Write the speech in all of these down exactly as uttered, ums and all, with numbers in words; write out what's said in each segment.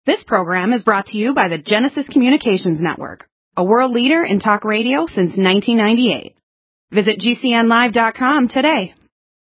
This program is brought to you by the Genesis Communications Network, a world leader in talk radio since nineteen ninety-eight. Visit G C N live dot com today.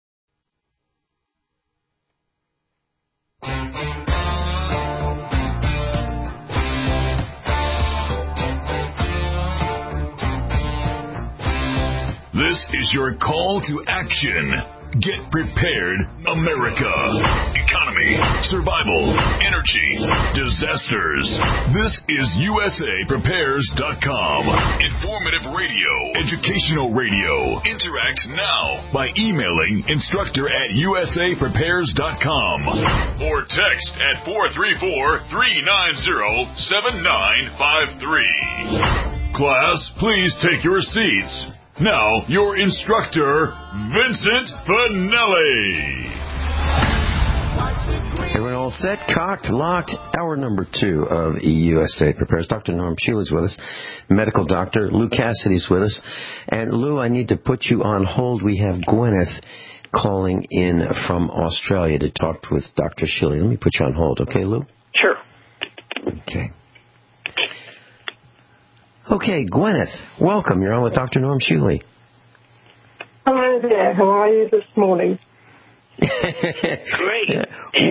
This is your call to action. Get prepared, America. Economy, survival, energy, disasters. This is U S A Prepares dot com. Informative radio, educational radio. Interact now by emailing instructor at U S A Prepares dot com or text at four three four, three nine zero, seven nine five three. Class, please take your seats. Now, your instructor, Vincent Finelli. Everyone all set, cocked, locked. Hour number two of U S A Prepares. Doctor Norm Shealy's with us, medical doctor. Lou Cassidy's with us. And Lou, I need to put you on hold. We have Gwyneth calling in from Australia to talk with Doctor Shealy. Let me put you on hold, okay, Lou? Sure. Okay. Okay, Gwyneth, welcome. You're on with Doctor Norm Shealy. Hello there. How are you this morning? Great.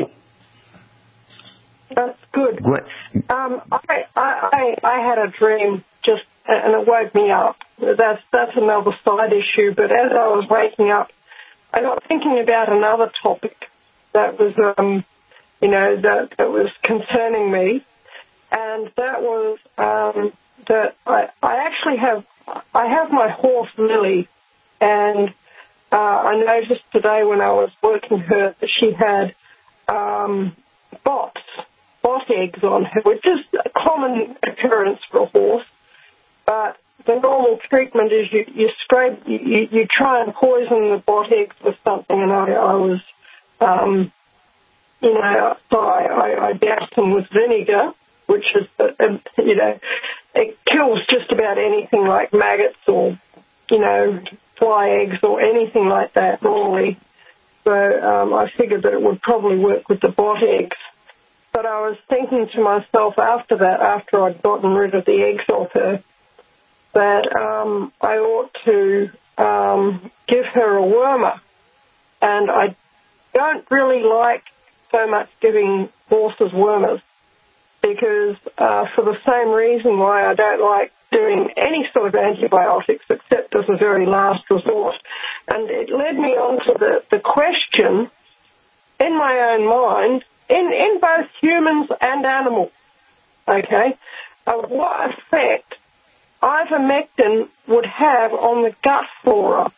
That's good. Gwen- um, I, I I had a dream just, and it woke me up. That's that's another side issue. But as I was waking up, I got thinking about another topic that was, um, you know, that, that was concerning me, and that was. Um, that I, I actually have, I have my horse Lily, and uh, I noticed today when I was working her that she had um, bots, bot eggs on her, which is a common occurrence for a horse. But the normal treatment is you, you scrape, you, you, you try and poison the bot eggs with something, and I, I was, um, you know, so I, I, I doused them with vinegar, which is, uh, you know, it kills just about anything like maggots or, you know, fly eggs or anything like that normally. So um, I figured that it would probably work with the bot eggs. But I was thinking to myself after that, after I'd gotten rid of the eggs off her, that um, I ought to um, give her a wormer. And I don't really like so much giving horses wormers, because uh, for the same reason why I don't like doing any sort of antibiotics except as a very last resort. And it led me on to the, the question in my own mind, in, in both humans and animals, okay, of what effect ivermectin would have on the gut flora,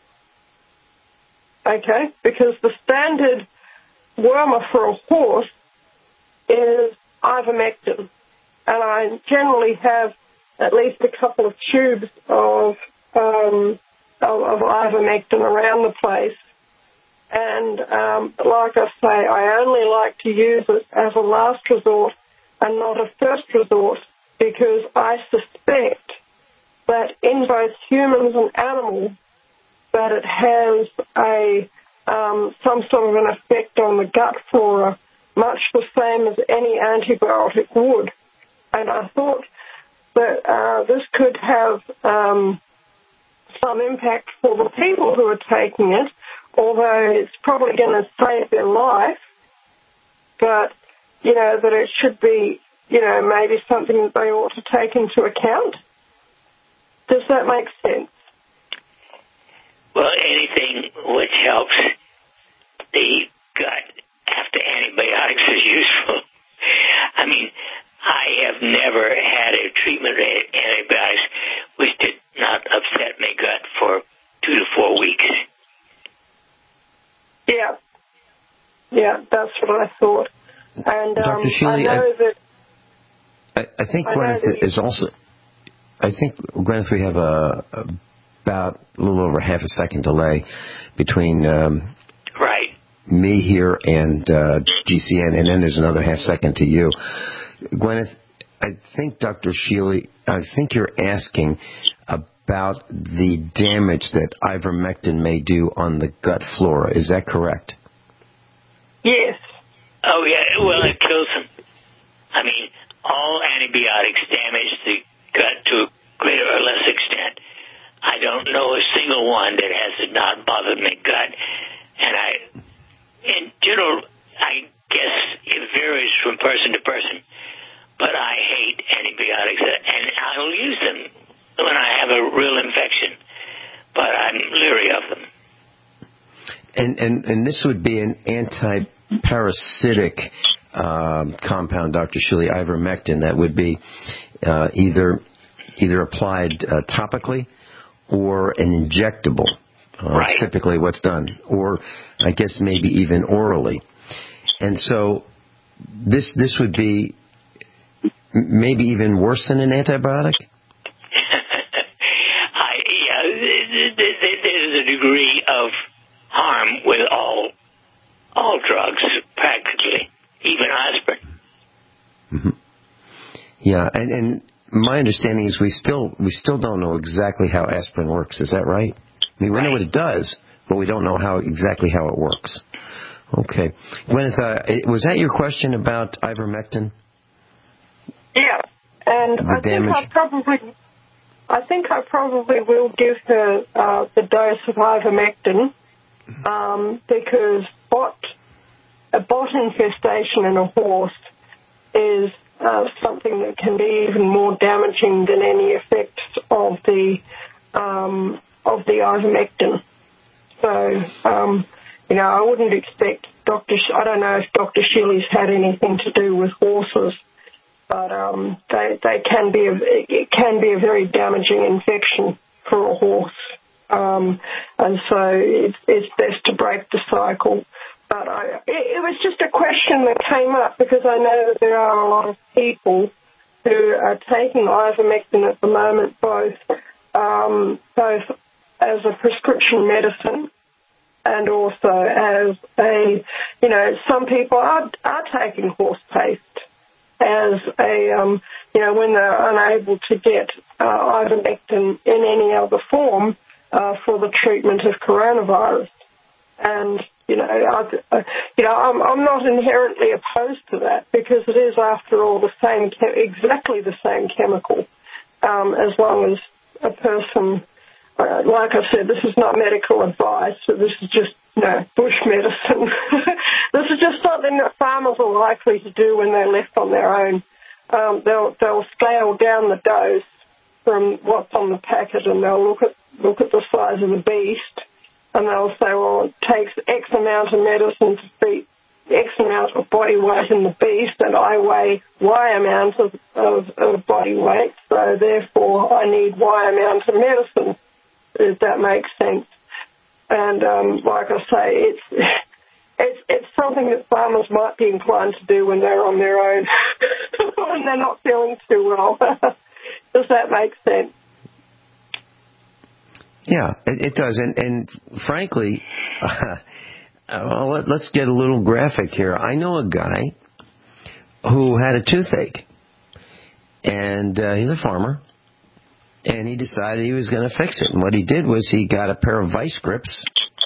okay, because the standard wormer for a horse is ivermectin, and I generally have at least a couple of tubes of um, of, of ivermectin around the place. And um, like I say, I only like to use it as a last resort and not a first resort, because I suspect that in both humans and animals that it has a um, some sort of an effect on the gut flora, much the same as any antibiotic would. And I thought that uh, this could have um, some impact for the people who are taking it, although it's probably going to save their life. But, you know, that it should be, you know, maybe something that they ought to take into account. Does that make sense? Well, anything which helps the gut after antibiotics is useful. I mean, I have never had a treatment with antibiotics which did not upset my gut for two to four weeks. Yeah. Yeah, that's what I thought. And um, Doctor Shealy, I know I, that... I, I think I Gwyneth that is also... I think, Gwyneth, we have a, about a little over half a second delay between um, right. me here and uh, G C N, and then there's another half second to you. Gwyneth, I think, Doctor Shealy, I think you're asking about the damage that ivermectin may do on the gut flora. Is that correct? Yes. Oh, yeah. Well, it kills them. I mean, all antibiotics damage the gut to a greater or less extent. I don't know a single one that has not bothered my gut. And I, in general, I guess it varies from person to person. But I hate antibiotics, and I'll use them when I have a real infection. But I'm leery of them. And and, and this would be an anti-parasitic um, compound, Doctor Shuli, ivermectin, that would be uh, either either applied uh, topically or an injectable. Uh, right. That's typically what's done. Or I guess maybe even orally. And so this this would be maybe even worse than an antibiotic? I, yeah, there's a degree of harm with all all drugs, practically, even aspirin. Mm-hmm. Yeah, and, and my understanding is we still we still don't know exactly how aspirin works. Is that right? I mean, we right. know what it does, but we don't know how exactly how it works. Okay. Gwyneth, uh, was that your question about ivermectin? Yeah, and The I damage. think I probably, I think I probably will give her uh, the dose of ivermectin um, because bot, a bot infestation in a horse is uh, something that can be even more damaging than any effects of the um, of the ivermectin. So, um, you know, I wouldn't expect Doctor Sh- I don't know if Doctor Shuli's had anything to do with horses. But um, they they can be a, it can be a very damaging infection for a horse, um, and so it's it's best to break the cycle. But I, it, it was just a question that came up because I know that there are a lot of people who are taking ivermectin at the moment, both um, both as a prescription medicine and also as a, you know, some people are are taking horse paste as a, um, you know, when they're unable to get uh, ivermectin in any other form uh, for the treatment of coronavirus. And, you know, I, uh, you know, I'm, I'm not inherently opposed to that because it is, after all, the same, exactly the same chemical, um, as long as a person, uh, like I said, this is not medical advice, so this is just, you know, bush medicine. This is just something that farmers are likely to do when they're left on their own. Um, they'll they'll scale down the dose from what's on the packet, and they'll look at look at the size of the beast, and they'll say, well, it takes X amount of medicine to feed X amount of body weight in the beast, and I weigh Y amount of, of, of body weight, so therefore I need Y amount of medicine, if that makes sense. And um, like I say, it's it's it's something that farmers might be inclined to do when they're on their own, when they're not feeling too well. Does that make sense? Yeah, it, it does. And, and frankly, uh, well, let, let's get a little graphic here. I know a guy who had a toothache, and uh, he's a farmer. And he decided he was going to fix it. And what he did was he got a pair of vice grips,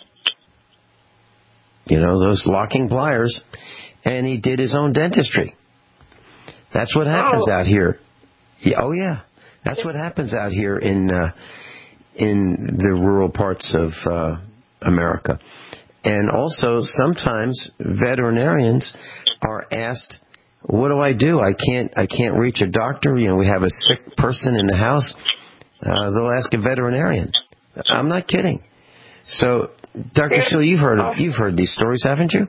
you know, those locking pliers, and he did his own dentistry. That's what happens oh. out here. Yeah, oh, yeah. That's what happens out here in uh, in the rural parts of uh, America. And also, sometimes veterinarians are asked, what do I do? I can't I can't reach a doctor. You know, we have a sick person in the house. Uh, they'll ask a veterinarian. I'm not kidding. So, Doctor Shuli, you've heard of, you've heard these stories, haven't you?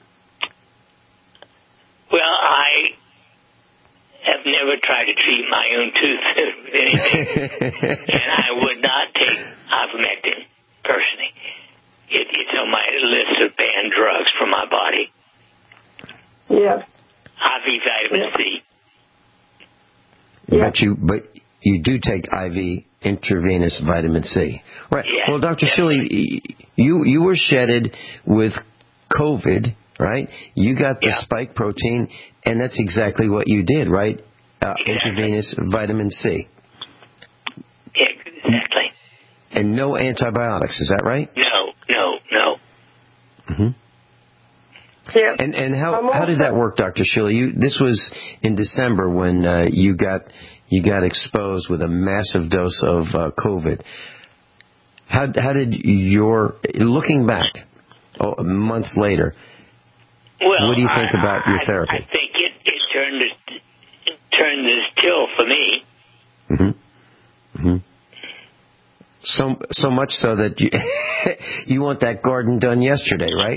Well, I have never tried to treat my own tooth with anything, and I would not take ivermectin personally. It, it's on my list of banned drugs for my body. Yeah. I V vitamin yeah. C. Yeah. But you, but you do take I V intravenous vitamin C, right? Yeah. Well, Doctor Shuli, you you were shedded with COVID, right? You got the yeah. spike protein, and that's exactly what you did, right? Uh, exactly. Intravenous vitamin C. Yeah, exactly. And no antibiotics, is that right? No, no, no. Mm-hmm. Yeah. And and how how did that work, Doctor Sheila? You this was in December when uh, you got you got exposed with a massive dose of uh, COVID. How how did your looking back, oh, months later? Well, what do you think I, about your I, therapy? I think it, it turned this, it turned this till for me. Mm-hmm. Mm-hmm. So so much so that you you want that garden done yesterday, right?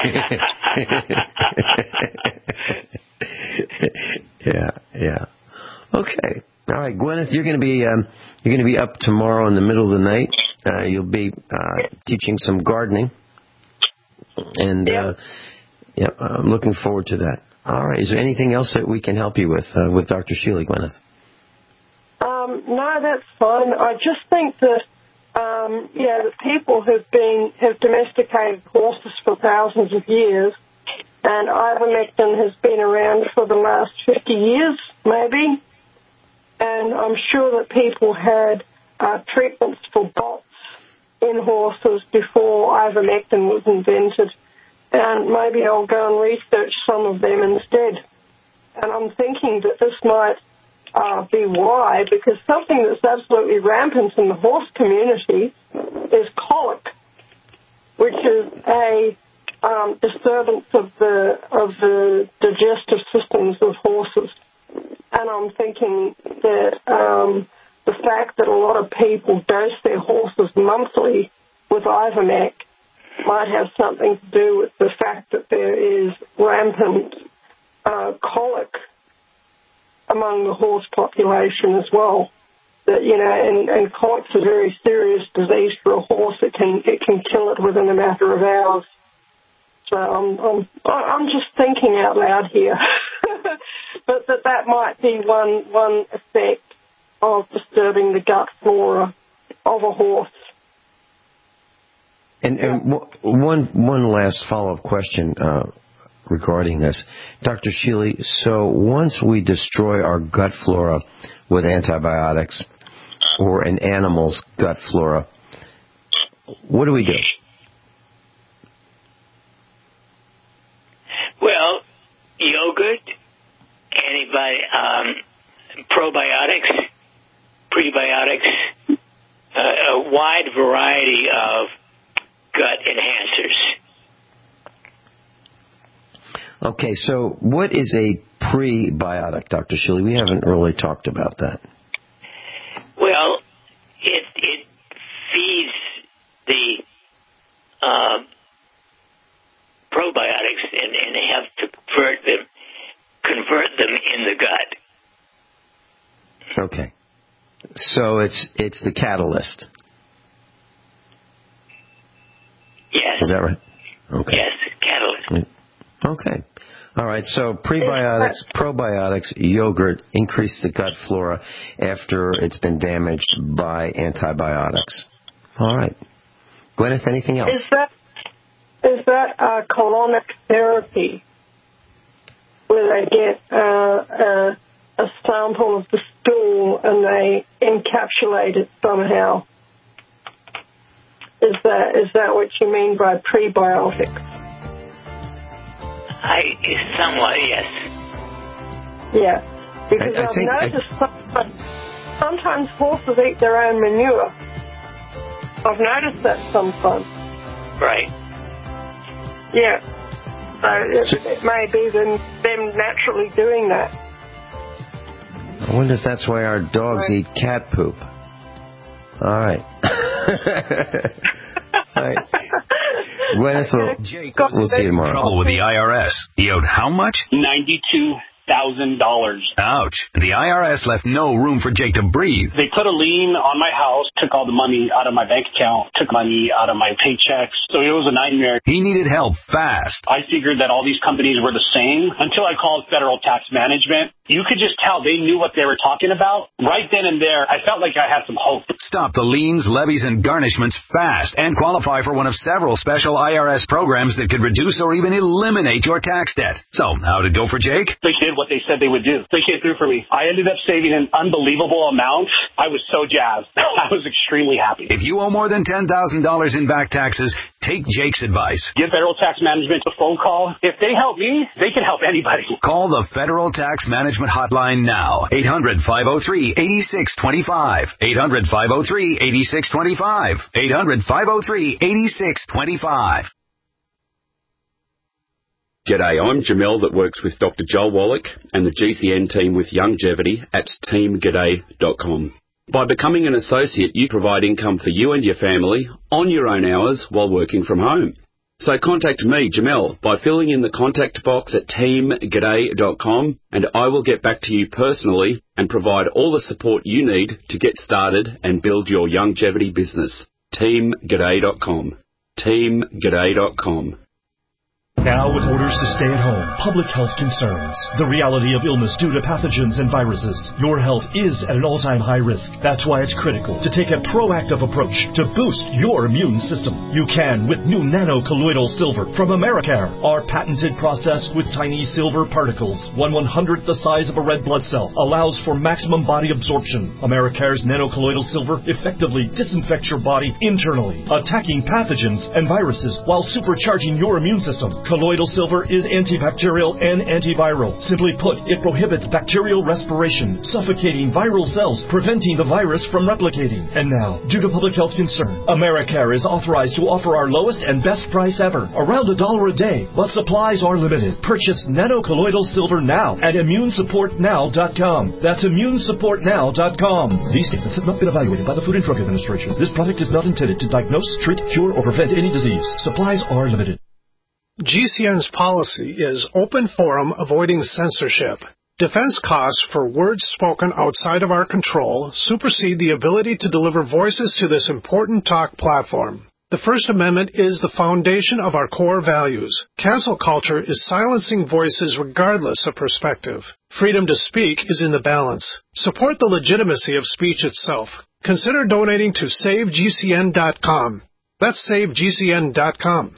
yeah, yeah. Okay. All right, Gwyneth, you're going to be um, you're going to be up tomorrow in the middle of the night. Uh, you'll be uh, teaching some gardening, and uh, yeah, I'm looking forward to that. All right. Is there anything else that we can help you with uh, with Doctor Sheila, Gwyneth? Um, no, that's fine. I just think that. Um, yeah, the people have been have domesticated horses for thousands of years, and ivermectin has been around for the last fifty years, maybe. And I'm sure that people had uh, treatments for bots in horses before ivermectin was invented, and maybe I'll go and research some of them instead. And I'm thinking that this might Uh, be why, because something that's absolutely rampant in the horse community is colic, which is a um, disturbance of the of the digestive systems of horses. And I'm thinking that um, the fact that a lot of people dose their horses monthly with Ivermec might have something to do with the fact that there is rampant uh, colic among the horse population as well. That, you know, and, and colic's a very serious disease for a horse. It can it can kill it within a matter of hours. So I'm I'm I'm just thinking out loud here, but that that might be one one effect of disturbing the gut flora of a horse. And, and one one last follow up question. Uh, regarding this. Doctor Sheila, so once we destroy our gut flora with antibiotics or an animal's gut flora, what do we do? Well, yogurt, antibiotic, um, probiotics, prebiotics, uh, a wide variety of gut enhancers. Okay, so what is a prebiotic, Doctor Sheila? We haven't really talked about that. Well, it it feeds the uh, probiotics and, and they have to convert them, convert them in the gut. Okay, so it's it's the catalyst. Yes. Is that right? Okay. Yes, catalyst. Okay. All right, so prebiotics, probiotics, yogurt increase the gut flora after it's been damaged by antibiotics. All right. Gwyneth, anything else? Is that, is that uh, colonic therapy where they get uh, a, a sample of the stool and they encapsulate it somehow? Is that is that what you mean by prebiotics? I somewhat, yes. Yeah, because I, I I've think noticed I... sometimes, sometimes horses eat their own manure. I've noticed that sometimes. Right. Yeah. So it, So, it may be them, them naturally doing that. I wonder if that's why our dogs Right. eat cat poop. All right. All right. Gwyneth, we'll, we'll see you tomorrow. Trouble with the I R S. He owed how much? ninety-two thousand dollars. Ouch. The I R S left no room for Jake to breathe. They put a lien on my house, took all the money out of my bank account, took money out of my paychecks. So it was a nightmare. He needed help fast. I figured that all these companies were the same until I called Federal Tax Management. You could just tell they knew what they were talking about. Right then and there, I felt like I had some hope. Stop the liens, levies, and garnishments fast and qualify for one of several special I R S programs that could reduce or even eliminate your tax debt. So, how did it go for Jake? They did what they said they would do. They came through for me. I ended up saving an unbelievable amount. I was so jazzed. I was extremely happy. If you owe more than ten thousand dollars in back taxes, Take Jake's advice. Give Federal Tax Management a phone call. If they help me, they can help anybody. Call the Federal Tax Management Hotline now. eight hundred, five oh three, eight six two five. eight hundred, five oh three, eight six two five. eight hundred, five oh three, eight six two five. G'day, I'm Jamel that works with Doctor Joel Wallach and the G C N team with Longevity at team g'day dot com. By becoming an associate, you provide income for you and your family on your own hours while working from home. So contact me, Jamel, by filling in the contact box at team g'day dot com, and I will get back to you personally and provide all the support you need to get started and build your longevity business. team g'day dot com. team g'day dot com. Now, with orders to stay at home, public health concerns, the reality of illness due to pathogens and viruses, your health is at an all-time high risk. That's why it's critical to take a proactive approach to boost your immune system. You can with new nano-colloidal silver from Americare. Our patented process with tiny silver particles, one one-hundredth the size of a red blood cell, allows for maximum body absorption. Americare's nano-colloidal silver effectively disinfects your body internally, attacking pathogens and viruses while supercharging your immune system. Colloidal silver is antibacterial and antiviral. Simply put, it prohibits bacterial respiration, suffocating viral cells, preventing the virus from replicating. And now, due to public health concern, Americare is authorized to offer our lowest and best price ever, around a dollar a day, but supplies are limited. Purchase nano-colloidal silver now at immune support now dot com. That's immune support now dot com. These statements have not been evaluated by the Food and Drug Administration. This product is not intended to diagnose, treat, cure, or prevent any disease. Supplies are limited. G C N's policy is open forum, avoiding censorship. Defense costs for words spoken outside of our control supersede the ability to deliver voices to this important talk platform. The First Amendment is the foundation of our core values. Cancel culture is silencing voices regardless of perspective. Freedom to speak is in the balance. Support the legitimacy of speech itself. Consider donating to save G C N dot com. That's save G C N dot com.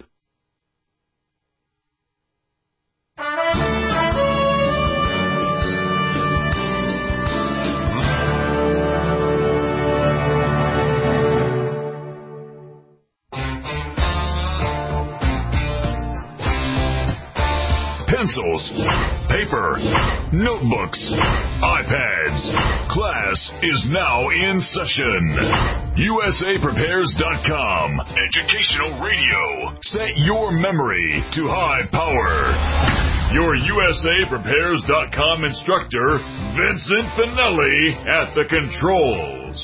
Pencils, paper, notebooks, iPads. Class is now in session. U S A Prepares dot com. Educational radio. Set your memory to high power. Your U S A Prepares dot com instructor, Vincent Finelli, at the controls.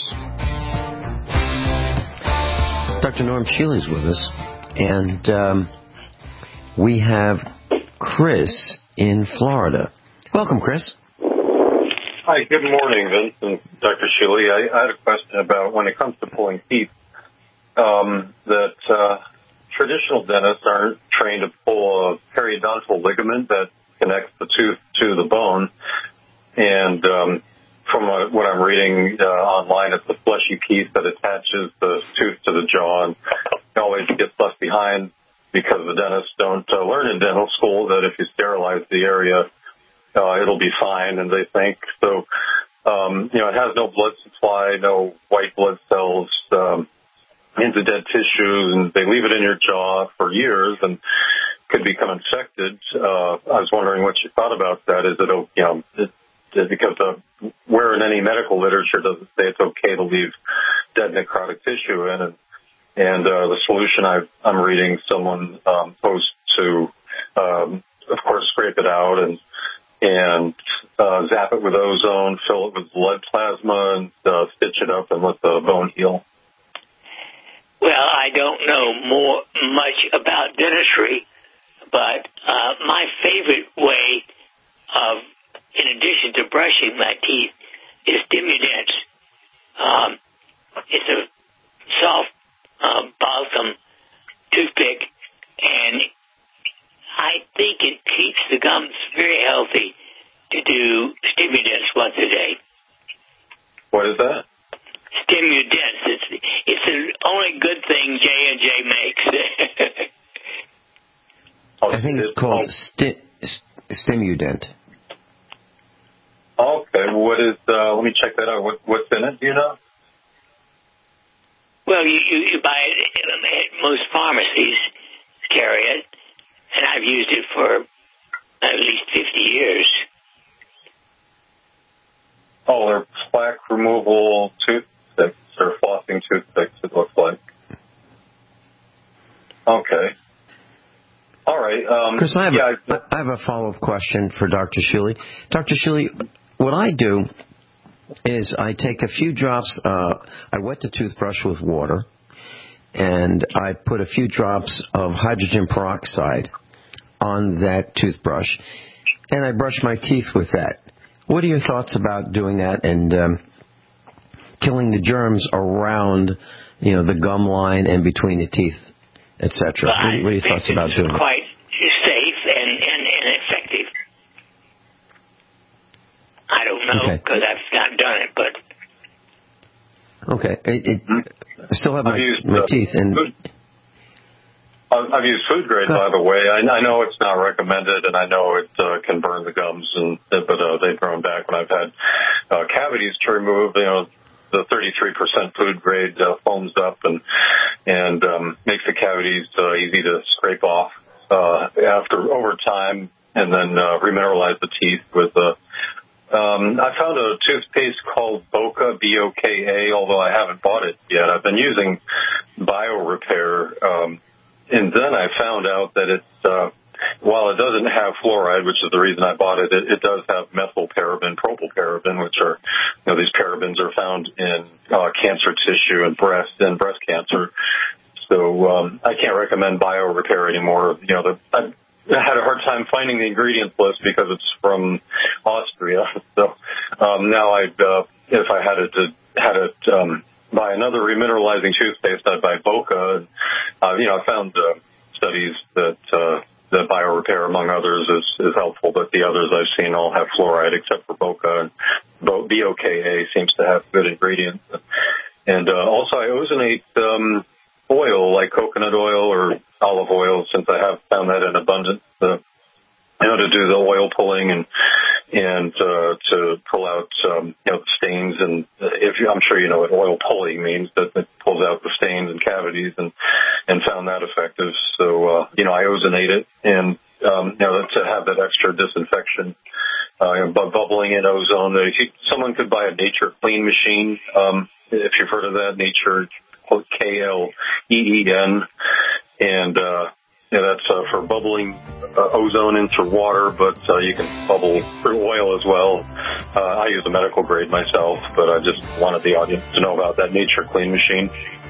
Doctor Norm Shealy is with us, and um, we have Chris in Florida. Welcome, Chris. Hi, good morning, Vince and Doctor Shealy. I, I had a question about when it comes to pulling teeth, um, that uh, traditional dentists aren't trained to pull a periodontal ligament that connects the tooth to the bone. And um, from uh, what I'm reading uh, online, it's a fleshy piece that attaches the tooth to the jaw and always gets left behind, because the dentists don't uh, learn in dental school that if you sterilize the area, uh, it'll be fine, and they think. So, um, you know, it has no blood supply, no white blood cells um, into dead tissue, and they leave it in your jaw for years and could become infected. Uh, I was wondering what you thought about that. Is it, you know, it, it, because uh, where in any medical literature does it say it's okay to leave dead necrotic tissue in? And And uh, the solution I've, I'm reading, someone um, posed to, um, of course, scrape it out and and uh, zap it with ozone, fill it with blood plasma, and uh, stitch it up and let the bone heal. Well, I don't know more much about dentistry, but uh, my favorite way of, in addition to brushing my teeth, is Stimudents. Um, it's a soft Uh, balsam toothpick, and I think it keeps the gums very healthy to do Stimudents once a day. What is that? Stimudents. It's it's the only good thing J and J makes. I think it's called sti- Stimudent. Okay, what is? Uh, let me check that out. What, what's in it? Do you know? Well, you, you, you buy it. most pharmacies carry it, and I've used it for at least fifty years. Oh, they're plaque removal toothpicks or flossing toothpicks, it looks like. Okay. All right. Um, Chris, I have, yeah, a, I have a follow-up question for Doctor Shuley. Doctor Shuley, what I do is I take a few drops, uh, I wet the toothbrush with water, and I put a few drops of hydrogen peroxide on that toothbrush, and I brush my teeth with that. What are your thoughts about doing that and um, killing the germs around, you know, the gum line and between the teeth, et cetera? What, what are your thoughts about doing it? Quite safe and, and, and effective. I don't know because okay. I've not done it, but okay. It, it, I still have my, used, my uh, teeth and. Food. I've used food grade, by the way. I, I know it's not recommended, and I know it uh, can burn the gums, and but uh, they've grown back when I've had uh, cavities to remove. You know, the thirty-three percent food grade uh, foams up and and um, makes the cavities uh, easy to scrape off uh, after over time, and then uh, remineralize the teeth with. Uh, um, I found a toothpaste called Boca, B O K A, although I haven't bought it yet. I've been using BioRepair. Um, And then I found out that it's, uh, while it doesn't have fluoride, which is the reason I bought it, it, it does have methylparaben, propylparaben, which are, you know, these parabens are found in uh, cancer tissue and breast and breast cancer. So um, I can't recommend BioRepair anymore. You know, the, I, I had a hard time finding the ingredients list because it's from Austria. So um, now I'd, uh, if I had it, had it, um, buy another remineralizing toothpaste, I'd buy Boca. Uh, you know, I found uh, studies that uh, that BioRepair, among others, is, is helpful, but the others I've seen all have fluoride except for Boca. And B O K A seems to have good ingredients. And uh, also I ozonate um, oil, like coconut oil or olive oil, since I have found that in abundance. Uh, you know, to do the oil pulling and and uh, to pull out um, you know the stains, and if you, I'm sure you know what oil pulling means, that it pulls out the stains and cavities, and and found that effective. So uh, you know I ozonate it, and um, you know to have that extra disinfection, uh, you know, by bubbling in ozone. If you, someone could buy a Nature Clean machine, um, if you've heard of that, Nature K L E E N, and uh, yeah, that's uh, for bubbling uh, ozone into water, but uh, you can bubble through oil as well. Uh, I use a medical grade myself, but I just wanted the audience to know about that Nature Clean machine.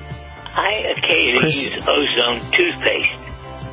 I occasionally Chris, use ozone toothpaste.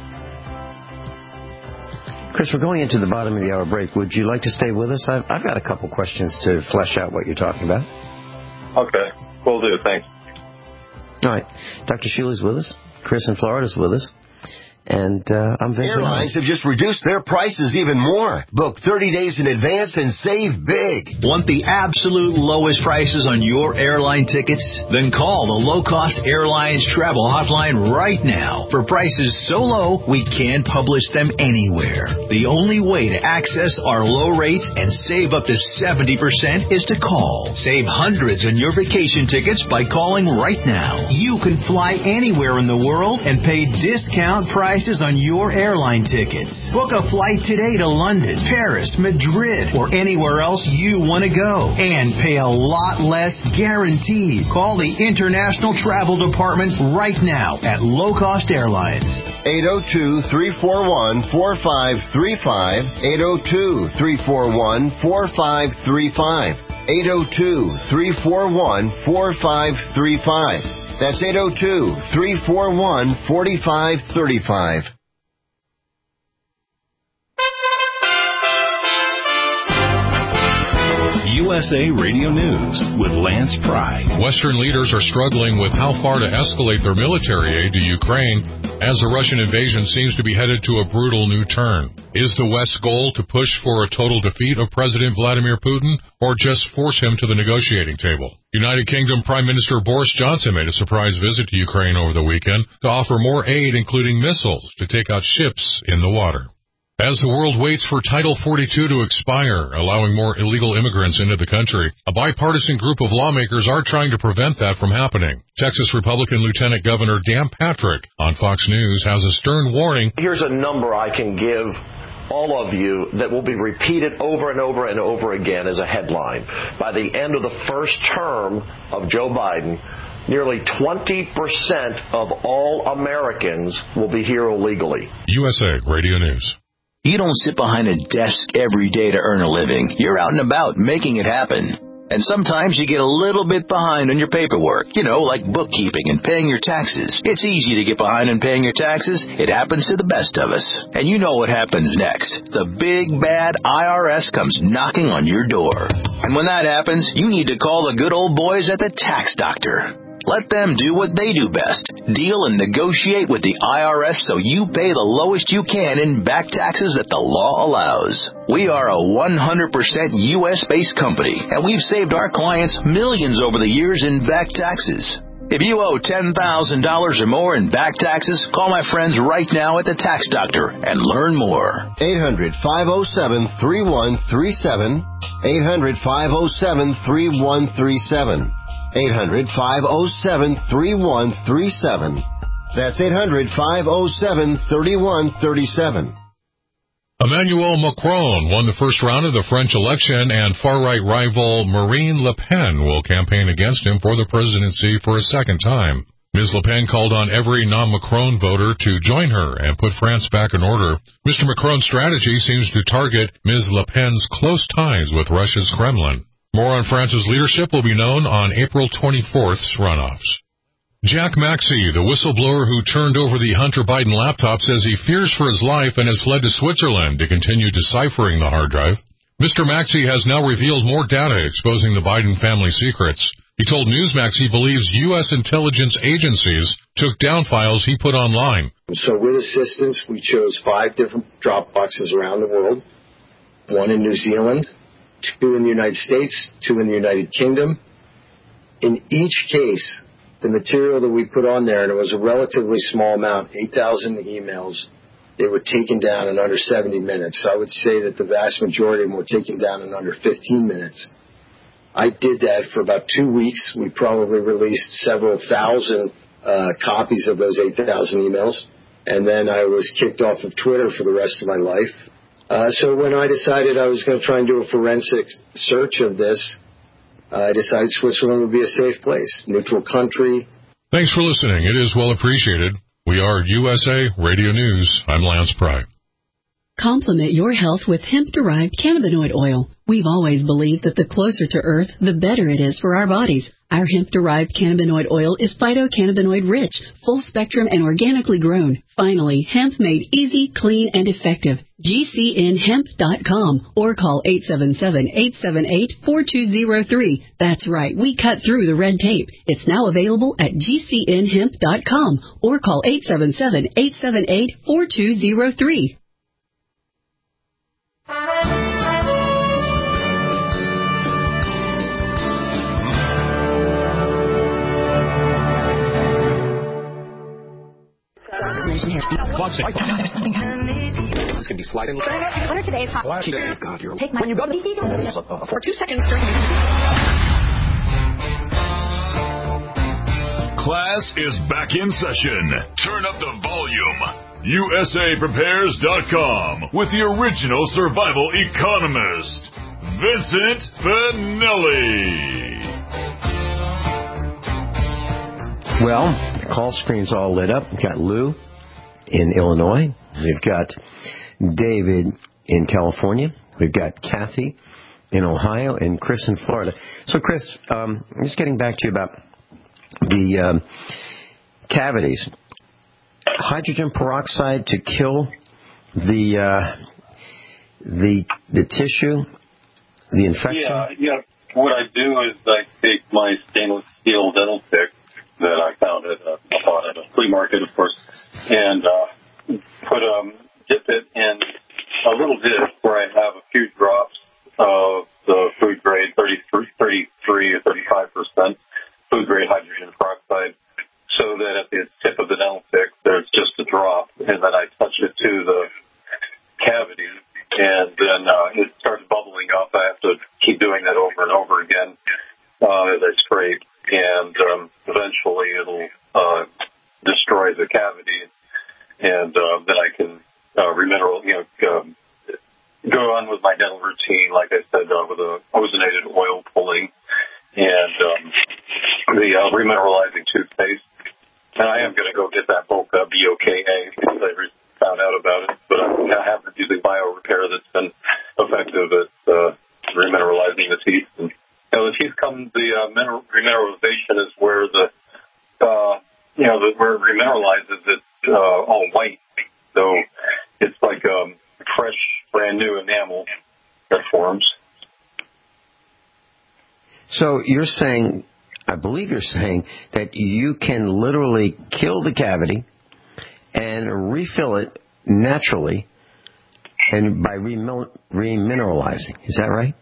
Chris, we're going into the bottom of the hour break. Would you like to stay with us? I've, I've got a couple questions to flesh out what you're talking about. Okay, will do. Thanks. All right. Doctor Shuley's with us. Chris in Florida's with us. And uh, I'm Vince. Airlines have just reduced their prices even more. Book thirty days in advance and save big. Want the absolute lowest prices on your airline tickets? Then call the Low Cost Airlines Travel Hotline right now. For prices so low, we can't publish them anywhere. The only way to access our low rates and save up to seventy percent is to call. Save hundreds on your vacation tickets by calling right now. You can fly anywhere in the world and pay discount prices on your airline tickets. Book a flight today to London, Paris, Madrid, or anywhere else you want to go. And pay a lot less guaranteed. Call the International Travel Department right now at Low Cost Airlines. eight oh two, three four one, four five three five. eight oh two, three four one, four five three five. eight oh two, three four one, four five three five. That's eight oh two, three four one, four five three five. U S A Radio News with Lance Pry. Western leaders are struggling with how far to escalate their military aid to Ukraine as the Russian invasion seems to be headed to a brutal new turn. Is the West's goal to push for a total defeat of President Vladimir Putin or just force him to the negotiating table? United Kingdom Prime Minister Boris Johnson made a surprise visit to Ukraine over the weekend to offer more aid, including missiles, to take out ships in the water. As the world waits for Title forty-two to expire, allowing more illegal immigrants into the country, a bipartisan group of lawmakers are trying to prevent that from happening. Texas Republican Lieutenant Governor Dan Patrick on Fox News has a stern warning. Here's a number I can give all of you that will be repeated over and over and over again as a headline. By the end of the first term of Joe Biden, nearly twenty percent of all Amerikans will be here illegally. U S A Radio News. You don't sit behind a desk every day to earn a living. You're out and about making it happen. And sometimes you get a little bit behind on your paperwork, you know, like bookkeeping and paying your taxes. It's easy to get behind on paying your taxes. It happens to the best of us. And you know what happens next. The big, bad I R S comes knocking on your door. And when that happens, you need to call the good old boys at the Tax Doctor. Let them do what they do best. Deal and negotiate with the I R S so you pay the lowest you can in back taxes that the law allows. We are a one hundred percent U S-based company, and we've saved our clients millions over the years in back taxes. If you owe ten thousand dollars or more in back taxes, call my friends right now at the Tax Doctor and learn more. eight hundred, five oh seven, three one three seven. eight hundred, five oh seven, three one three seven. eight hundred, five oh seven, three one three seven. That's eight hundred, five oh seven, three one three seven. Emmanuel Macron won the first round of the French election, and far-right rival Marine Le Pen will campaign against him for the presidency for a second time. Miz Le Pen called on every non-Macron voter to join her and put France back in order. Mister Macron's strategy seems to target Miz Le Pen's close ties with Russia's Kremlin. More on France's leadership will be known on April twenty-fourth's runoffs. Jack Maxey, the whistleblower who turned over the Hunter Biden laptop, says he fears for his life and has fled to Switzerland to continue deciphering the hard drive. Mister Maxey has now revealed more data exposing the Biden family secrets. He told Newsmax he believes U S intelligence agencies took down files he put online. So with assistance, we chose five different drop boxes around the world, one in New Zealand, two in the United States, two in the United Kingdom. In each case, the material that we put on there, and it was a relatively small amount, eight thousand emails, they were taken down in under seventy minutes. So I would say that the vast majority of them were taken down in under fifteen minutes. I did that for about two weeks. We probably released several thousand uh, copies of those eight thousand emails. And then I was kicked off of Twitter for the rest of my life. Uh, so when I decided I was going to try and do a forensic search of this, uh, I decided Switzerland would be a safe place, neutral country. Thanks for listening. It is well appreciated. We are U S A Radio News. I'm Lance Pry. Complement your health with hemp-derived cannabinoid oil. We've always believed that the closer to Earth, the better it is for our bodies. Our hemp-derived cannabinoid oil is phytocannabinoid rich, full-spectrum, and organically grown. Finally, hemp made easy, clean, and effective. G C N hemp dot com or call eight seven seven, eight seven eight, four two zero three. That's right, we cut through the red tape. It's now available at G C N hemp dot com or call eight seven seven, eight seven eight, four two zero three. Clock six. This can be sliding. Winner today's hot. Oh, God, you're... Take my... When you go to... For two seconds during... Class is back in session. Turn up the volume. U S A Prepares dot com with the original survival economist, Vincent Finelli. Well, the call screen's all lit up. We've got Lou in Illinois. We've got David in California. We've got Kathy in Ohio and Chris in Florida. So, Chris, um, just getting back to you about the um, cavities. Hydrogen peroxide to kill the uh, the the tissue, the infection? Yeah, yeah. What I do is I take my stainless steel dental pick that I found at a, at a flea market, of course, and uh, put um, dip it in a little dish where I have a few drops of the food grade thirty-three, thirty-three or thirty-five percent food grade hydrogen peroxide, so that at the tip of the dental pick there's just a drop, and then I touch it to the cavity. over and over again uh, as I scrape, and um, eventually it'll uh, destroy the cavity, and uh, then I can uh, remineral, you know, um, go on with my dental routine, like I said, uh, with a ozonated oil pulling and um, the uh, remineralizing toothpaste. And I am going to go get that Boca B O K A because I found out about it. But I have been using BioRepair that's been effective at uh, remineralizing the teeth. And, you know, the teeth come, the uh, mineral, remineralization is where the, uh, you know, the, where it remineralizes, it's uh, all white. So it's like um, fresh, brand new enamel that forms. So you're saying, I believe you're saying, that you can literally kill the cavity and refill it naturally and by remineralizing. Is that right?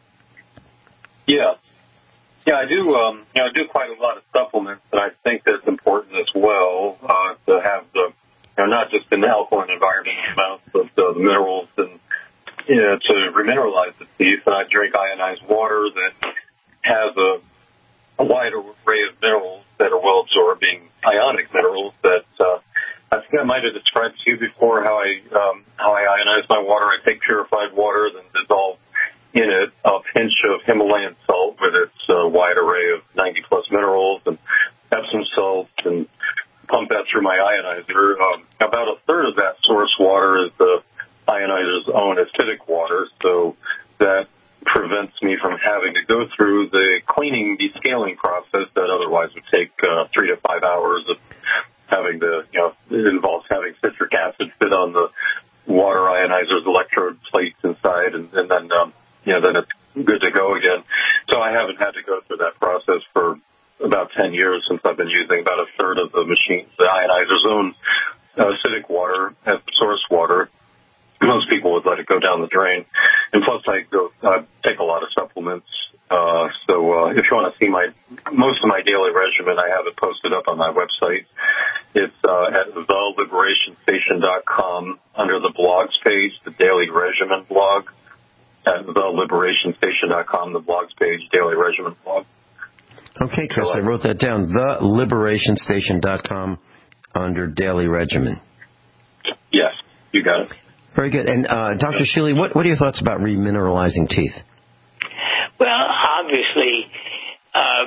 Yeah. Yeah, I do, um, you know, I do quite a lot of supplements, and I think that's important as well uh, to have the, you know, not just in the alkaline environment amounts, but uh, the minerals and, you know, to remineralize the teeth. And I drink ionized water that has a, a wide array of minerals that are well-absorbing ionic minerals that uh, I think I might have described to you before how I um, how I ionize my water. I take purified water, then dissolve in it a pinch of Himalayan salt with its uh, wide array of ninety-plus minerals and Epsom salt and pump that through my ionizer. Um, about a third of that source water is the ionizer's own acidic water, so that prevents me from having to go through the cleaning descaling process that otherwise would take uh, three to five hours of having to, you know, it involves having citric acid fit on the water ionizer's electrode plates inside, and, and then, um, you know, then it's good to go again. So I haven't had to go through that process for about ten years since I've been using about a third of the machine, the ionizer's own uh, acidic water as the source water. Most people would let it go down the drain. And plus, I go uh, take a lot of supplements. Uh, so uh, if you want to see my most of my daily regimen, I have it posted up on my website. It's uh, at the liberation station dot com under the blogs page, the daily regimen blog. At the liberation station dot com, the blogs page, daily regimen blog. Okay, Chris, I wrote that down. the liberation station dot com under daily regimen. Yes, you got it. Very good. And uh, Doctor Shealy, what, what are your thoughts about remineralizing teeth? Well, obviously, uh,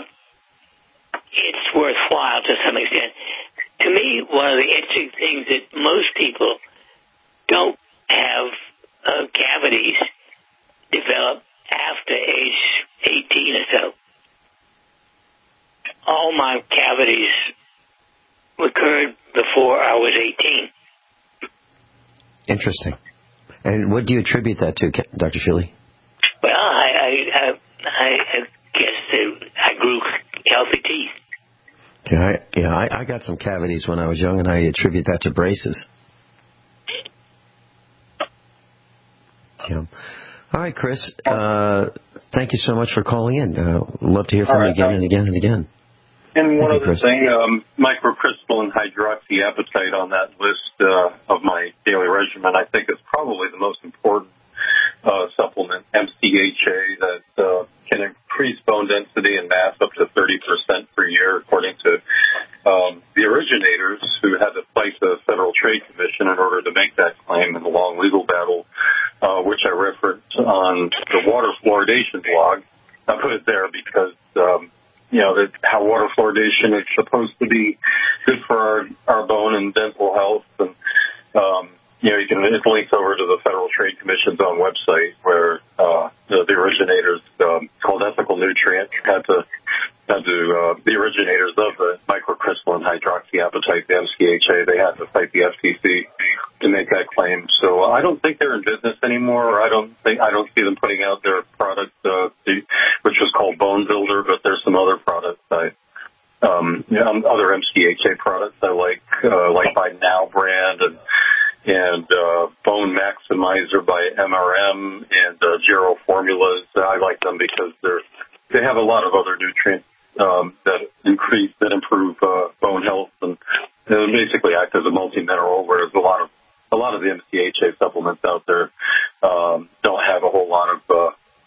it's worthwhile to some extent. To me, one of the interesting things that most people don't have uh, cavities develop after age eighteen or so. All my cavities occurred before I was eighteen. Interesting. And what do you attribute that to, Doctor Shealy? Well, I, I, I, I guess that I grew healthy teeth. Yeah, I, yeah I, I got some cavities when I was young, and I attribute that to braces. Yeah. All right, Chris. Uh, thank you so much for calling in. Uh, love to hear from right, you again and again and again. And one Thank other you, thing, um, microcrystalline hydroxyapatite on that list uh, of my daily regimen, I think is probably the most important uh, supplement, M C H A, that uh, can increase bone density and mass up to thirty percent per year, according to um, the originators who had to fight the Federal Trade Commission in order to make that claim in the long legal battle, uh, which I referenced on the water fluoridation blog. I put it there because um, you know, that how water fluoridation is supposed to be good for our, our bone and dental health. And, um, you know, you can, it links over to the Federal Trade Commission's own website where, uh, the, the originators, um, called Ethical Nutrient, had to, had to, uh, the originators of the microcrystalline hydroxyapatite, the M C H A, they had to fight the F T C to make that claim. So I don't think they're in business anymore. Or I don't think, I don't see them putting out their product, uh, the, which was called Bone Builder, but there's some other products I, um, you know, other M C H A products I like, uh, like by Now brand and, and, uh, Bone Maximizer by M R M and, uh, Gero Formulas. I like them because they're, they have a lot of other nutrients, um, that increase, that improve, uh, bone health and, and basically act as a multi-mineral, whereas a lot of, a lot of the M C H A supplements out there, um, don't have a whole lot of, uh, cofactors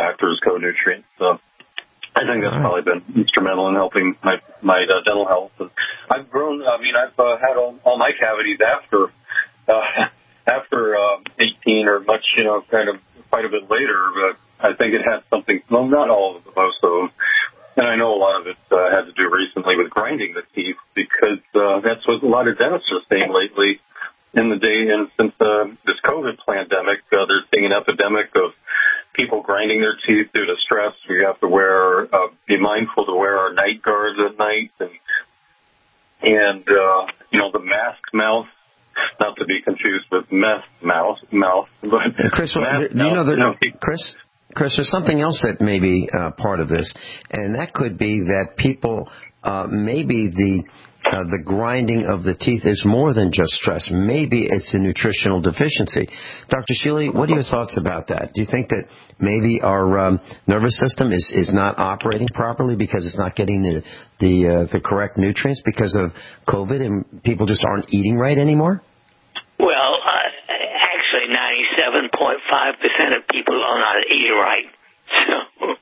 factors, co-nutrients. So I think that's probably been instrumental in helping my my uh, dental health. And I've grown. I mean, I've uh, had all, all my cavities after uh, after uh, eighteen, or much, you know, kind of quite a bit later. But I think it had something. Well, not all of them, most of them. And I know a lot of it uh, had to do recently with grinding the teeth, because uh, that's what a lot of dentists are saying lately. In the day, and since uh, this COVID pandemic, uh, there's being an epidemic of people grinding their teeth due to stress. We have to wear, uh, be mindful to wear our night guards at night, and and uh, you know, the mask mouth, not to be confused with meth mouth mouth. But Chris, well, do you know that, Chris? Chris, there's something else that may be uh, part of this, and that could be that people uh, maybe the Uh, the grinding of the teeth is more than just stress. Maybe it's a nutritional deficiency. Doctor Shealy, what are your thoughts about that? Do you think that maybe our um, nervous system is, is not operating properly because it's not getting the the, uh, the correct nutrients because of COVID, and people just aren't eating right anymore? Well, uh, actually, ninety-seven point five percent of people are not eating right. So.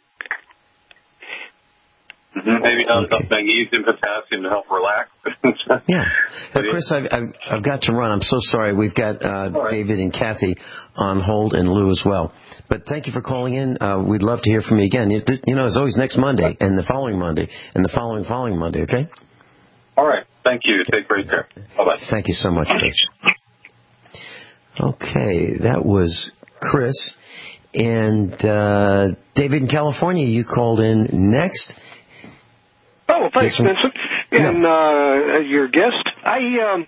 Mm-hmm. Maybe not enough magnesium, potassium to help relax. Yeah. But Chris, I've, I've, I've got to run. I'm so sorry. We've got uh, right. David and Kathy on hold, and Lou as well. But thank you for calling in. Uh, we'd love to hear from you again. You, you know, it's always next Monday, and the following Monday, and the following following Monday, okay? All right. Thank you. Take great care. Bye-bye. Thank you so much, Chris. Okay, that was Chris. And uh, David in California, you called in next. Oh, thanks, Vincent. And uh, your guest. I um,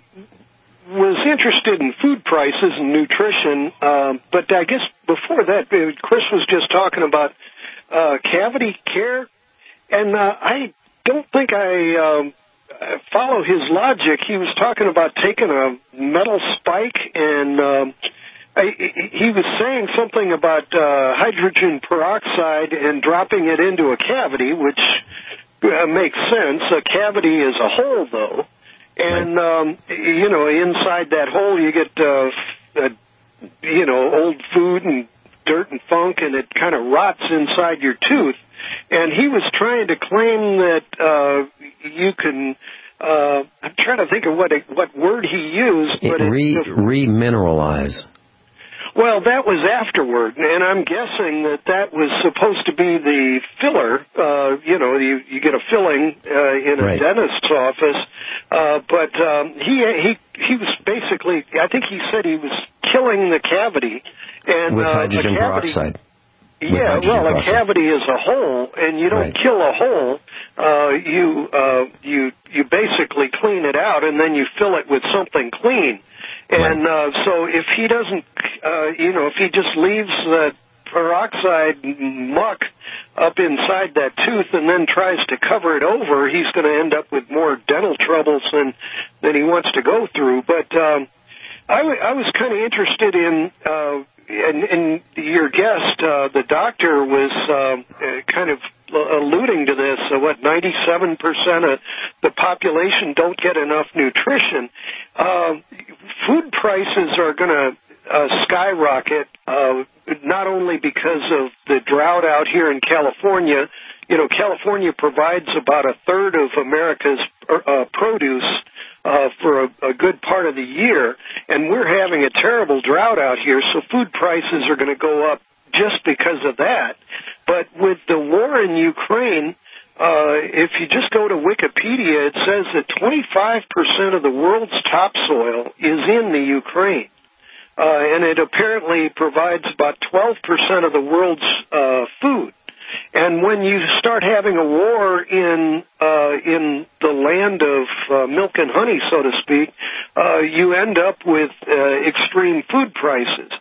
was interested in food prices and nutrition, uh, but I guess before that, Chris was just talking about uh, cavity care, and uh, I don't think I um, follow his logic. He was talking about taking a metal spike, and um, I, he was saying something about uh, hydrogen peroxide and dropping it into a cavity, which Uh, makes sense. A cavity is a hole, though, and um, you know, inside that hole you get uh, uh, you know, old food and dirt and funk, and it kind of rots inside your tooth. And he was trying to claim that uh, you can. Uh, I'm trying to think of what what word he used, but it re it, remineralize. Well, that was afterward, and I'm guessing that that was supposed to be the filler. Uh, you know, you, you get a filling uh, in a right. dentist's office, uh, but um, he he he was basically, I think he said he was killing the cavity. And with uh, hydrogen a cavity, peroxide. Yeah, well, a cavity is a hole, and you don't right. kill a hole. Uh, you uh, you you basically clean it out, and then you fill it with something clean. And uh, so if he doesn't, uh, you know, if he just leaves the peroxide muck up inside that tooth and then tries to cover it over, he's going to end up with more dental troubles than, than he wants to go through. But um, I, w- I was kind of interested in, uh, and, and your guest, uh, the doctor, was uh, kind of alluding to this, uh, what, ninety-seven percent of the population don't get enough nutrition. Uh, food prices are going to uh, skyrocket, uh, not only because of the drought out here in California. You know, California provides about a third of America's uh, produce uh, for a, a good part of the year, and we're having a terrible drought out here, so food prices are going to go up just because of that. But with the war in Ukraine, uh, if you just go to Wikipedia, it says that twenty-five percent of the world's topsoil is in the Ukraine. Uh, and it apparently provides about twelve percent of the world's uh, food. And when you start having a war in uh, in the land of uh, milk and honey, so to speak, uh, you end up with uh, extreme food prices.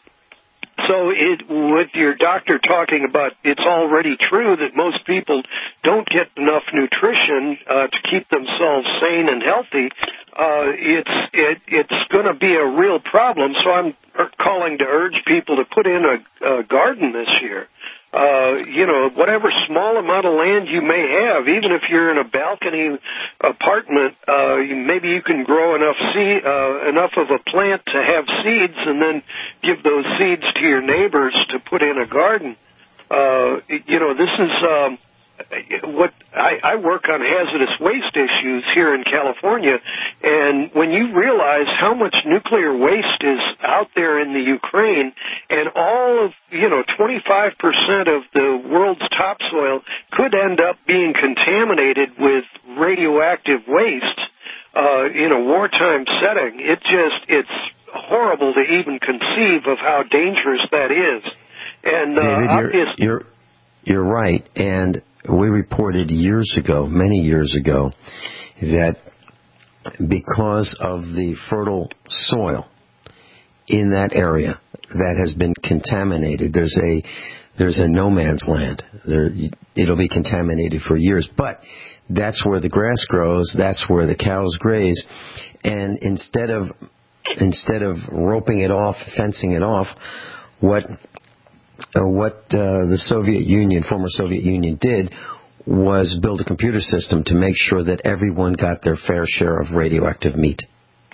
So it, with your doctor talking about it's already true that most people don't get enough nutrition uh, to keep themselves sane and healthy, uh, it's it, it's going to be a real problem. So I'm calling to urge people to put in a, a garden this year. Uh, you know, whatever small amount of land you may have, even if you're in a balcony apartment, uh, maybe you can grow enough seed, uh, enough of a plant to have seeds, and then give those seeds to your neighbors to put in a garden. uh, you know, this is um, what I, I work on hazardous waste issues here in California, and when you realize how much nuclear waste is out there in the Ukraine, and all of, you know, twenty-five percent of the world's topsoil could end up being contaminated with radioactive waste uh, in a wartime setting, it just, it's horrible to even conceive of how dangerous that is. And uh, David, you're, you're, you're right, and we reported years ago, many years ago, that because of the fertile soil in that area that has been contaminated, there's a there's a no man's land. There, it'll be contaminated for years, but that's where the grass grows. That's where the cows graze, and instead of instead of roping it off, fencing it off, what Uh, what uh, the Soviet Union, former Soviet Union, did was build a computer system to make sure that everyone got their fair share of radioactive meat.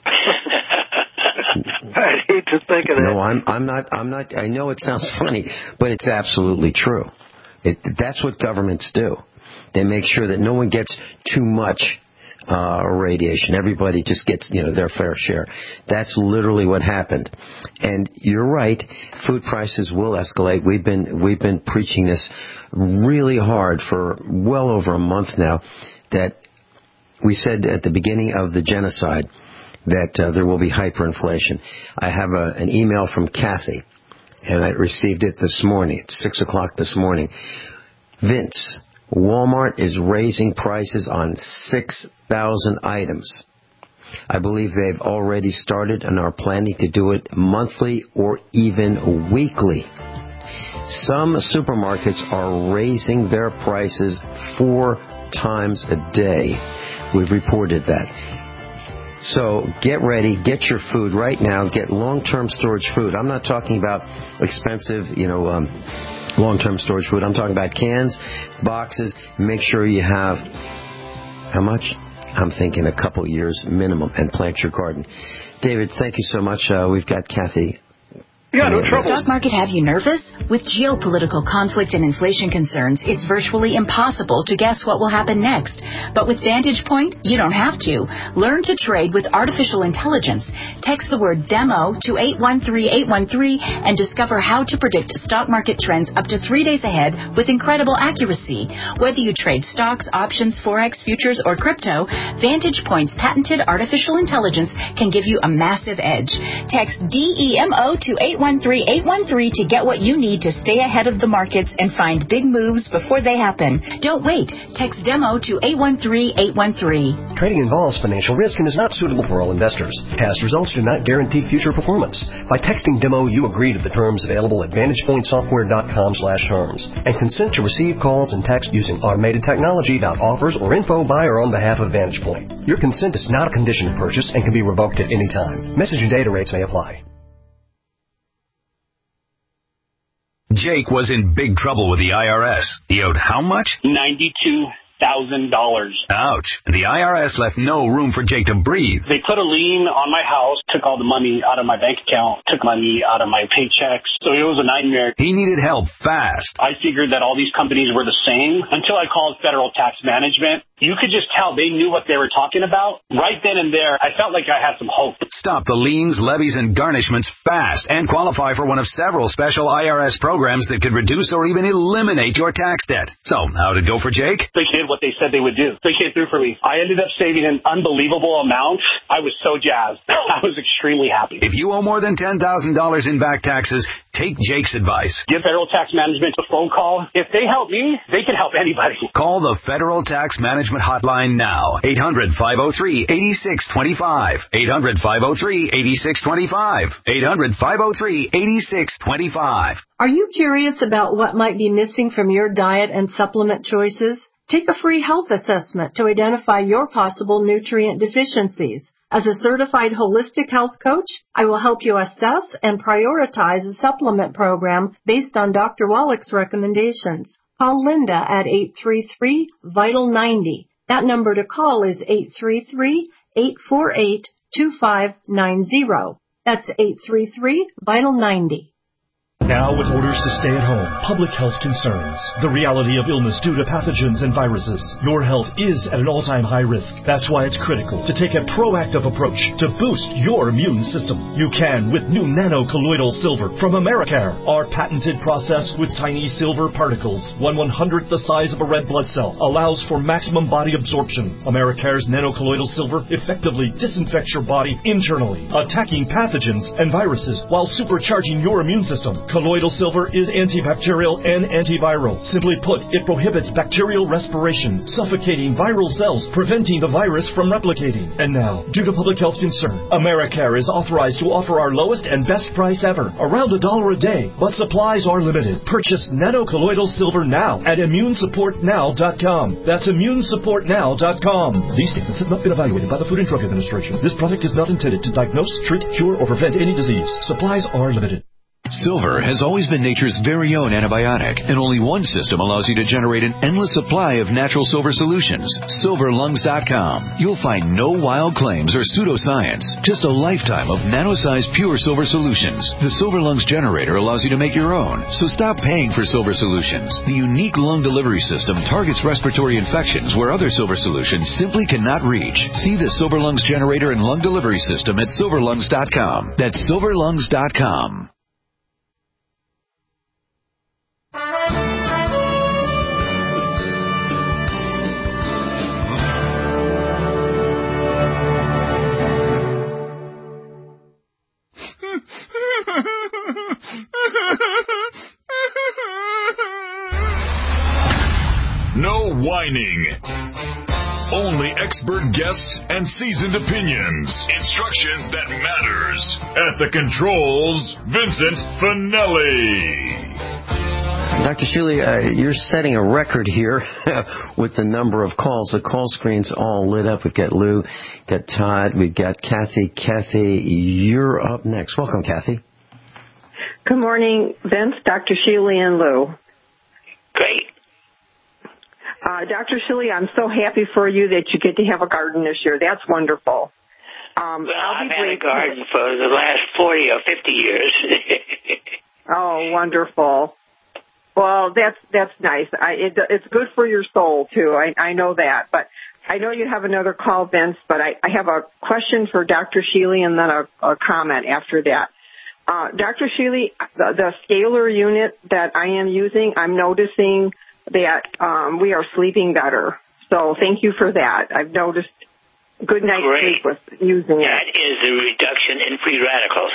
I hate to think of that. No, I'm, I'm not. I'm not. I know it sounds funny, but it's absolutely true. It, that's what governments do. They make sure that no one gets too much Uh, radiation. Everybody just gets, you know, their fair share. That's literally what happened. And you're right, food prices will escalate. We've been we've been preaching this really hard for well over a month now. That we said at the beginning of the genocide that uh, there will be hyperinflation. I have a, an email from Kathy, and I received it this morning at six o'clock this morning. Vince, Walmart is raising prices on six thousand items. I believe they've already started and are planning to do it monthly or even weekly. Some supermarkets are raising their prices four times a day. We've reported that. So get ready, get your food right now, get long-term storage food. I'm not talking about expensive, you know, um, long-term storage food. I'm talking about cans, boxes. Make sure you have, how much? I'm thinking a couple years minimum, and plant your garden. David, thank you so much. Uh, we've got Kathy. Yeah, no trouble. Does the stock market have you nervous? With geopolitical conflict and inflation concerns, it's virtually impossible to guess what will happen next. But with Vantage Point, you don't have to. Learn to trade with artificial intelligence. Text the word DEMO to eight one three eight one three and discover how to predict stock market trends up to three days ahead with incredible accuracy. Whether you trade stocks, options, forex, futures, or crypto, Vantage Point's patented artificial intelligence can give you a massive edge. Text DEMO to eight one three eight one three to get what you need to stay ahead of the markets and find big moves before they happen. Don't wait. Text DEMO to eight one three eight one three. Trading involves financial risk and is not suitable for all investors. Past results do not guarantee future performance. By texting DEMO, you agree to the terms available at vantage point software dot com slash terms and consent to receive calls and text using automated technology about offers or info by or on behalf of Vantage Point. Your consent is not a condition of purchase and can be revoked at any time. Message and data rates may apply. Jake was in big trouble with the I R S. He owed how much? ninety-two thousand dollars. Ouch. The I R S left no room for Jake to breathe. They put a lien on my house, took all the money out of my bank account, took money out of my paychecks. So it was a nightmare. He needed help fast. I figured that all these companies were the same until I called Federal Tax Management. You could just tell they knew what they were talking about. Right then and there, I felt like I had some hope. Stop the liens, levies, and garnishments fast and qualify for one of several special I R S programs that could reduce or even eliminate your tax debt. So, how did it go for Jake? They did what they said they would do. They came through for me. I ended up saving an unbelievable amount. I was so jazzed. I was extremely happy. If you owe more than ten thousand dollars in back taxes, take Jake's advice. Give Federal Tax Management a phone call. If they help me, they can help anybody. Call the Federal Tax Management Hotline now. eight hundred, five oh three, eight six two five. eight hundred, five oh three, eight six two five. eight hundred, five oh three, eight six two five. Are you curious about what might be missing from your diet and supplement choices? Take a free health assessment to identify your possible nutrient deficiencies. As a certified holistic health coach, I will help you assess and prioritize a supplement program based on Doctor Wallach's recommendations. Call Linda at eight three three, vital ninety. That number to call is eight three three, eight four eight, two five nine zero. That's eight three three, vital ninety. Now with orders to stay at home, public health concerns, the reality of illness due to pathogens and viruses, your health is at an all-time high risk. That's why it's critical to take a proactive approach to boost your immune system. You can with new nano-colloidal silver from Americare. Our patented process with tiny silver particles, one one-hundredth the size of a red blood cell, allows for maximum body absorption. Americare's nano-colloidal silver effectively disinfects your body internally, attacking pathogens and viruses while supercharging your immune system. Colloidal silver is antibacterial and antiviral. Simply put, it prohibits bacterial respiration, suffocating viral cells, preventing the virus from replicating. And now, due to public health concern, Americare is authorized to offer our lowest and best price ever, around a dollar a day, but supplies are limited. Purchase nano-colloidal silver now at immune support now dot com. That's immune support now dot com. These statements have not been evaluated by the Food and Drug Administration. This product is not intended to diagnose, treat, cure, or prevent any disease. Supplies are limited. Silver has always been nature's very own antibiotic, and only one system allows you to generate an endless supply of natural silver solutions. silver lungs dot com. You'll find no wild claims or pseudoscience, just a lifetime of nano-sized pure silver solutions. The Silver Lungs generator allows you to make your own, so stop paying for silver solutions. The unique lung delivery system targets respiratory infections where other silver solutions simply cannot reach. See the Silver Lungs generator and lung delivery system at silver lungs dot com. That's silver lungs dot com. No whining. Only expert guests and seasoned opinions. Instruction that matters. At the controls, Vincent Finelli. Doctor Shealy, uh, you're setting a record here with the number of calls. The call screen's all lit up. We've got Lou, got Todd, we've got Kathy. Kathy, you're up next. Welcome, Kathy. Good morning, Vince, Doctor Shealy, and Lou. Great. Uh, Doctor Shealy, I'm so happy for you that you get to have a garden this year. That's wonderful. Um, well, I've had a garden for the last forty or fifty years. Oh, wonderful. Well, that's that's nice. I, it, it's good for your soul, too. I, I know that. But I know you have another call, Vince, but I, I have a question for Doctor Shealy and then a, a comment after that. Uh, Doctor Shealy, the, the scalar unit that I am using, I'm noticing that um, we are sleeping better. So thank you for that. I've noticed good night's sleep with using it. That is a reduction in free radicals.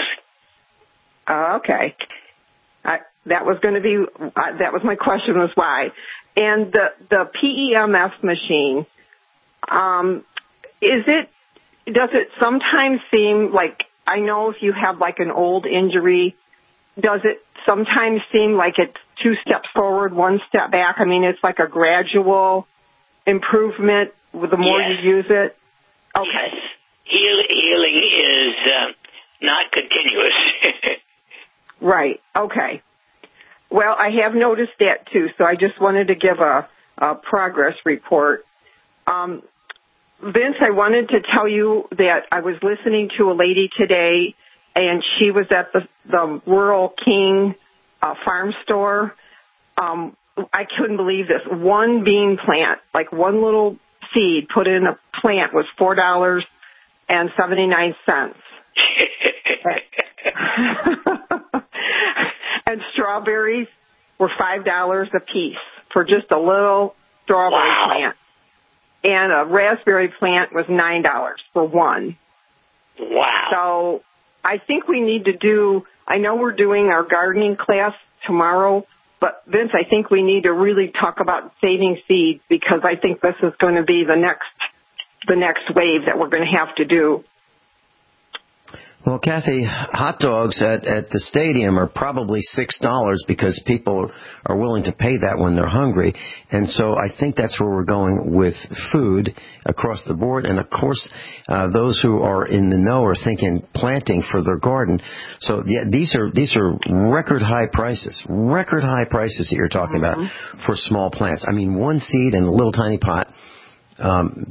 Uh, okay. I, that was going to be, uh, that was my question was why. And the, the P E M F machine, um, is it, does it sometimes seem like, I know if you have like an old injury, does it sometimes seem like it's two steps forward, one step back? I mean, it's like a gradual improvement the more yes. you use it? Okay. Yes. Heal, healing is uh, not continuous. Right. Okay. Well, I have noticed that too, so I just wanted to give a, a progress report. Um, Vince, I wanted to tell you that I was listening to a lady today, and she was at the, the Rural King uh, farm store. Um, I couldn't believe this. One bean plant, like one little seed put in a plant, was four dollars and seventy-nine cents. And strawberries were five dollars a piece for just a little strawberry wow. plant. And a raspberry plant was nine dollars for one. Wow. So I think we need to do, I know we're doing our gardening class tomorrow, but Vince, I think we need to really talk about saving seeds because I think this is going to be the next, the next wave that we're going to have to do. Well, Kathy, hot dogs at, at the stadium are probably six dollars because people are willing to pay that when they're hungry. And so I think that's where we're going with food across the board. And, of course, uh, those who are in the know are thinking planting for their garden. So, yeah, these are these are record high prices, record high prices that you're talking mm-hmm. about for small plants. I mean, one seed in a little tiny pot. Um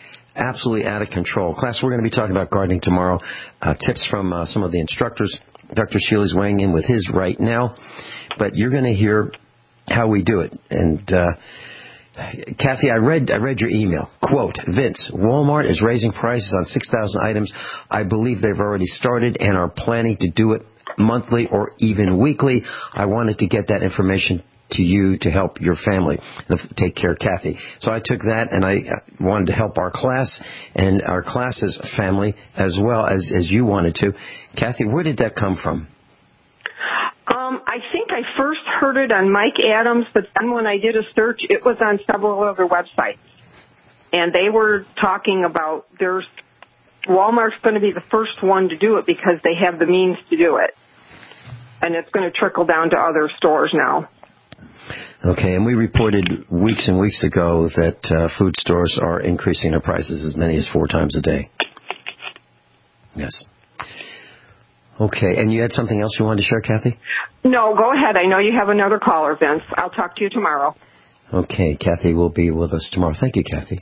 Absolutely out of control. Class, we're going to be talking about gardening tomorrow. Uh, tips from uh, some of the instructors Doctor Shealy's weighing in with his right now, but you're going to hear how we do it. And uh, Kathy, I read I read your email. Quote, Vince, Walmart is raising prices on six thousand items. I believe they've already started and are planning to do it monthly or even weekly. I wanted to get that information to you to help your family and take care of Kathy. So I took that and I wanted to help our class and our class's family as well as, as you wanted to. Kathy, where did that come from? Um, I think I first heard it on Mike Adams, but then when I did a search, it was on several other websites. And they were talking about there's Walmart's going to be the first one to do it because they have the means to do it. And it's going to trickle down to other stores now. Okay, and we reported weeks and weeks ago that uh, food stores are increasing their prices as many as four times a day. Yes. Okay, and you had something else you wanted to share, Kathy? No, go ahead. I know you have another caller, Vince. I'll talk to you tomorrow. Okay, Kathy will be with us tomorrow. Thank you, Kathy.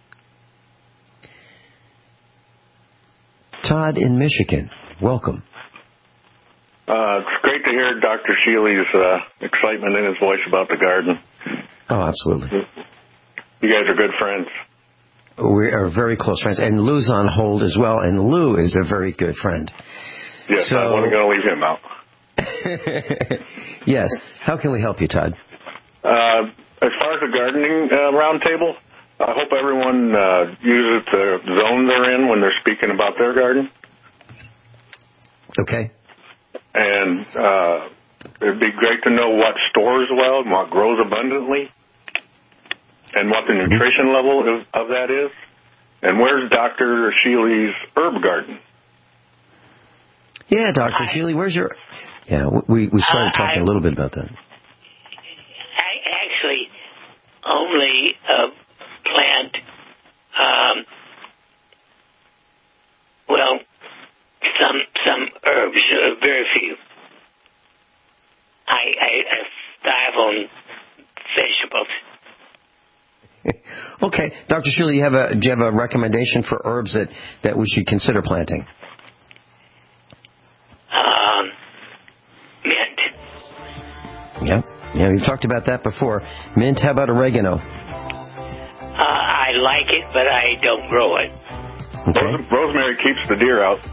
Todd in Michigan, welcome. Uh, it's great to hear Doctor Shealy's uh, excitement in his voice about the garden. Oh, absolutely. You guys are good friends. We are very close friends. And Lou's on hold as well, and Lou is a very good friend. Yes, so, I wasn't going to leave him out. Yes. How can we help you, Todd? Uh, as far as the gardening uh, roundtable, I hope everyone uh, uses the zone they're in when they're speaking about their garden. Okay. And uh, it'd be great to know what stores well and what grows abundantly and what the nutrition level of, of that is. And where's Doctor Shealy's herb garden? Yeah, Doctor Shealy, where's your... Yeah, we, we started uh, talking I, a little bit about that. I actually only uh, plant, um, well, some some herbs, uh, very few. I, I, I thrive on vegetables. Okay, Doctor Shealy, you have a, do you have a recommendation for herbs that, that we should consider planting? Um, mint. Yeah, yeah, we've talked about that before. Mint, how about oregano? Uh, I like it, but I don't grow it. Okay. Rosemary keeps the deer out.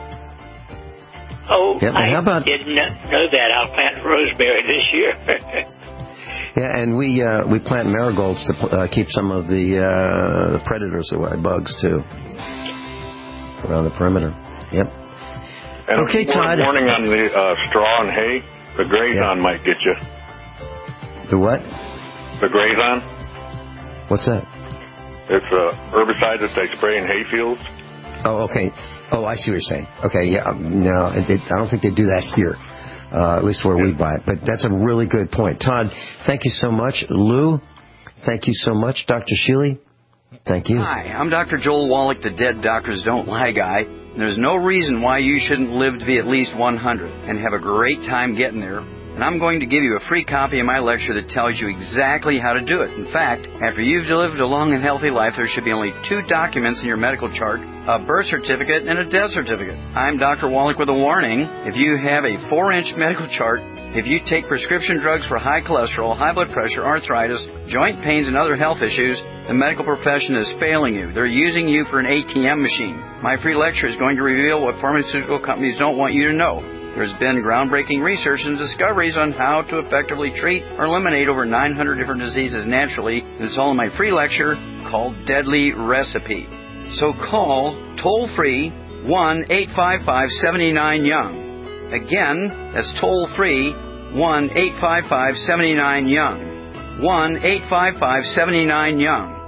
Oh, yeah, I how about, didn't know that. I'll plant rosemary this year. yeah, and we uh, we plant marigolds to uh, keep some of the uh, predators away, bugs too, around the perimeter. Yep. And okay, Todd. Warning on the uh, straw and hay. The grazon yeah. might get you. The what? The grazon. What's that? It's a herbicide that they spray in hay fields. Oh, okay. Oh, I see what you're saying. Okay, yeah. No, it, I don't think they do that here, uh, at least where yeah. we buy it. But that's a really good point. Todd, thank you so much. Lou, thank you so much. Doctor Shealy, thank you. Hi, I'm Doctor Joel Wallach, the Dead Doctors Don't Lie guy. There's no reason why you shouldn't live to be at least one hundred and have a great time getting there. And I'm going to give you a free copy of my lecture that tells you exactly how to do it. In fact, after you've lived a long and healthy life, there should be only two documents in your medical chart, a birth certificate and a death certificate. I'm Doctor Wallach with a warning. If you have a four-inch medical chart, if you take prescription drugs for high cholesterol, high blood pressure, arthritis, joint pains, and other health issues, the medical profession is failing you. They're using you for an A T M machine. My free lecture is going to reveal what pharmaceutical companies don't want you to know. There's been groundbreaking research and discoveries on how to effectively treat or eliminate over nine hundred different diseases naturally. And it's all in my free lecture called Deadly Recipe. So call toll-free one eight five five, seven nine, young. Again, that's toll-free one eight five five, seven nine, young. one eight five five, seven nine, young.